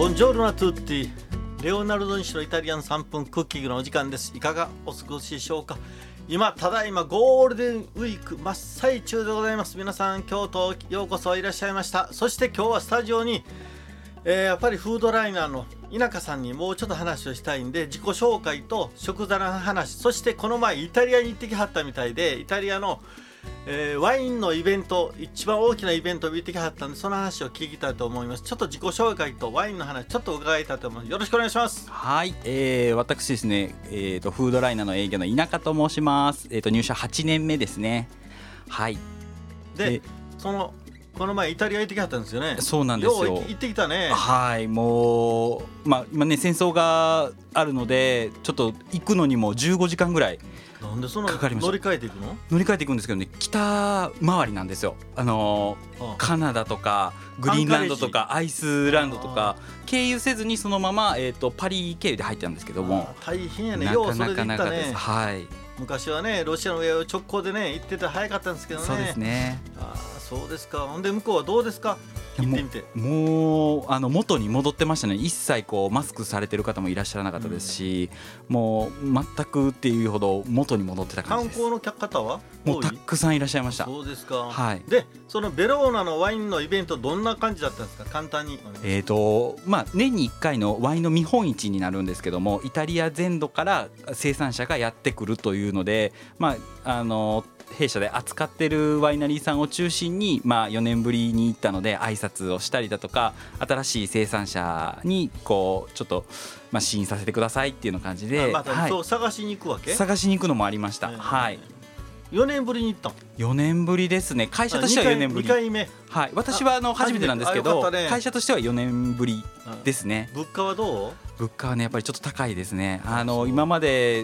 ボンジョールナトゥッティ、レオナルド西のイタリアン3分クッキングのお時間です。いかがお過ごしでしょうか。ただいまゴールデンウィーク真っ最中でございます。皆さん京都ようこそいらっしゃいました。そして今日はスタジオに、やっぱりフードライナーの稲香さんにもうちょっと話をしたいんで、自己紹介と食皿の話、そしてこの前イタリアに行ってきはったみたいで、イタリアのワインのイベント、一番大きなイベントを見てきはったんで、その話を聞きたいと思います。ちょっと自己紹介とワインの話ちょっと伺いたいと思います。よろしくお願いします。 はい、私ですね、フードライナーの営業の稲香と申します。入社8年目ですね。はい。 で、この前イタリア行ってきはったんですよね。 そうなんですよ。 行ってきたね。 はい、もう今ね戦争があるのでちょっと行くのにも15時間ぐらいなんでそのかかりました。 乗り換えていくの？ 乗り換えていくんですけどね、北回りなんですよ。カナダとかグリーンランドとかアイスランドとか経由せずにそのまま、パリ経由で入ったんですけども、 大変やね。 なかなかなかったです。はい。 昔はねロシアの上を直行でね行ってたら早かったんですけどね。 そうですね。 そうですか。ほんで向こうはどうですか？行ってみて。 もう元に戻ってましたね。一切マスクされてる方もいらっしゃらなかったですし、もう全くっていうほど元に戻ってた感じです。 観光の方はもうたくさんいらっしゃいました。 そうですか。 はい。 でそのベローナのワインのイベントどんな感じだったんですか？簡単に。 年に1回のワインの見本市になるんですけども、イタリア全土から生産者がやってくるというので、弊社で扱ってるワイナリーさんを中心に、4年ぶりに行ったので挨拶をしたりだとか、新しい生産者にちょっと試飲させてくださいっていうの感じで、 そう探しに行くわけ？ 探しに行くのもありました。はい。 4年ぶりに行ったの ？4年ぶりですね。会社としては4年ぶり。 2回目。 はい。私は初めてなんですけど、 ね、 会社としては4年ぶりですね。 物価はどう？ 物価はねやっぱりちょっと高いですね。今まで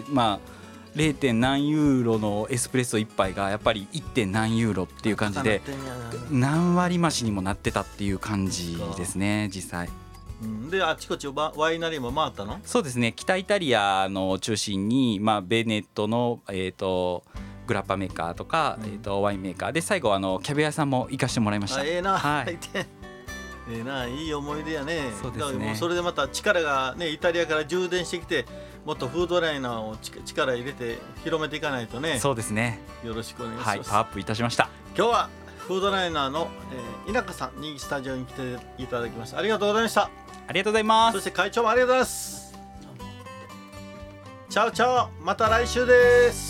0. 何ユーロのエスプレッソ1杯がやっぱり 1. 何ユーロっていう感じで何割増しにもなってたっていう感じですね実際。 であちこちワイナリーも回ったの？ そうですね。北イタリアの中心に、ベネットの、グラッパメーカーとか、ワインメーカーで最後キャビア屋さんも行かしてもらいました。 はい、いい思い出やね。 そうですね。 だからもうそれでまた力がねイタリアから充電してきて、もっとフードライナーを力入れて広めていかないとね。 そうですね。 よろしくお願いします。はい、 パワーアップいたしました。 今日はフードライナーの、稲香さんにスタジオに来ていただきました。ありがとうございました。 ありがとうございます。 そして会長もありがとうございます。チャオチャオ、また来週です。